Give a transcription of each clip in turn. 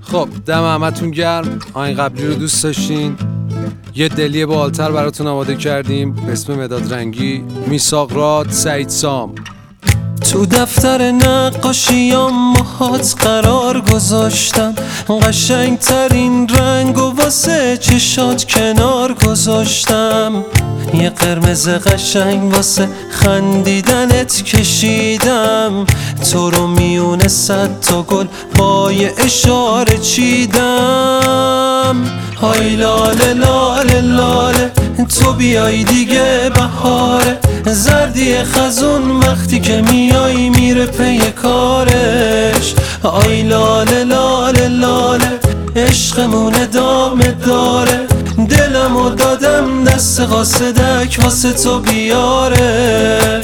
خب دم همتون گرم. آین قبلی رو دوست داشتین؟ یه دلی بالتر براتون آماده کردیم به اسم مداد رنگی، میثاق راد، سعید سام. تو دفتر نقاشیام موهات قرار گذاشتم، قشنگ ترین رنگ و واسه چشات کنار گذاشتم. یه قرمز قشنگ واسه خندیدنت کشیدم، تو رو میونه 100 تا گل با یه اشاره چیدم. های لاله لاله لاله تو بیای دیگه بهاره، زردی خزون وقتی که میای میره پی کارش. آی لاله لاله لاله عشقمون ادامه داره، دلمو دادم دست قاصدک واسه تو بیاره.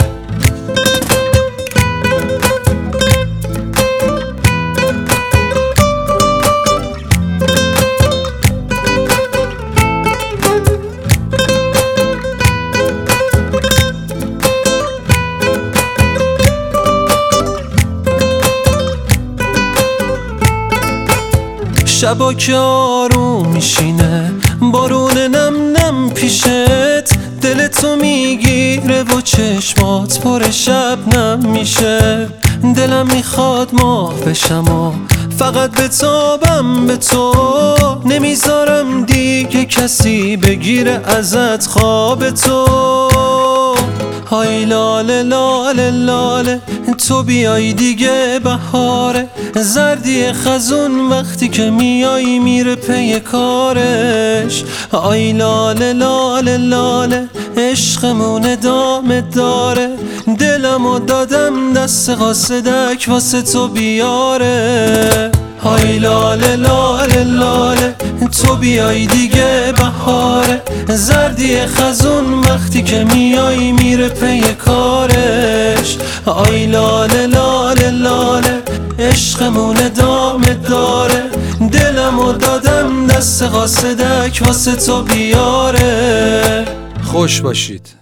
شبا که آروم میشینه بارون نم نم پیشت، دلتو میگیره و چشمات پر شبنم میشه. دلم میخواد ماه بشم و فقط بتابم به تو، نمیذارم دیگه کسی بگیره ازت خواب تو. های لاله لاله لاله تو بیای دیگه بهاره، زردی خزون وقتی که میای میره پی کارش. آی لاله لاله لاله عشقمون ادامه داره، دلمو دادم دست قاصدک واسه تو بیاره. های لاله لاله لاله تو بیای دیگه بهاره، زردی خزون وقتی که میای میره پی کارش. آی لاله لاله لاله عشقمون ادامه داره، دلمو دادم دست قاصدک واسه تو بیاره. خوش باشید.